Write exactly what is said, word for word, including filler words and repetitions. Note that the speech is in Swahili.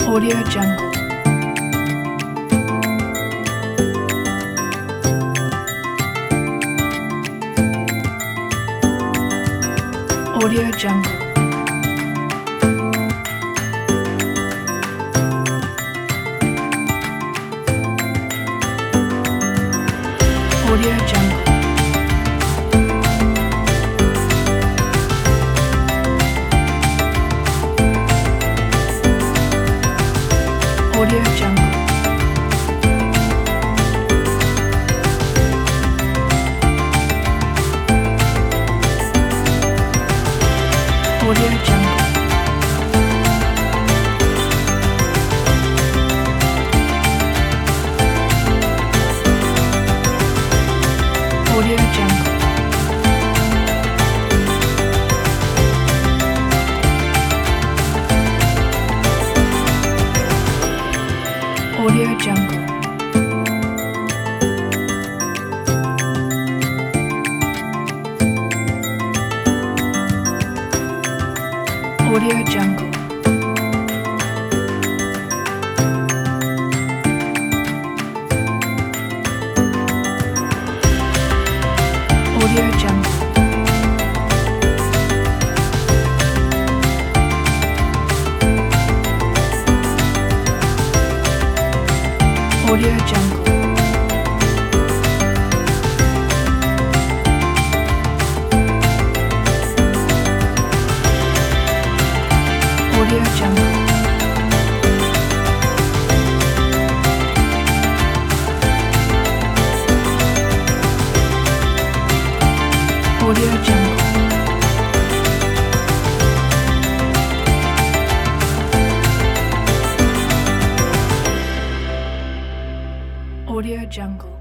Audio Jungle. Audio Jungle. Audio Jungle. Audio Jungle. Audio Jungle. Audio Jungle. Audio Jungle. Audio Jungle. Audio Jungle. Audio Jungle. Audio Jungle. Audio Jungle. Audio Jungle.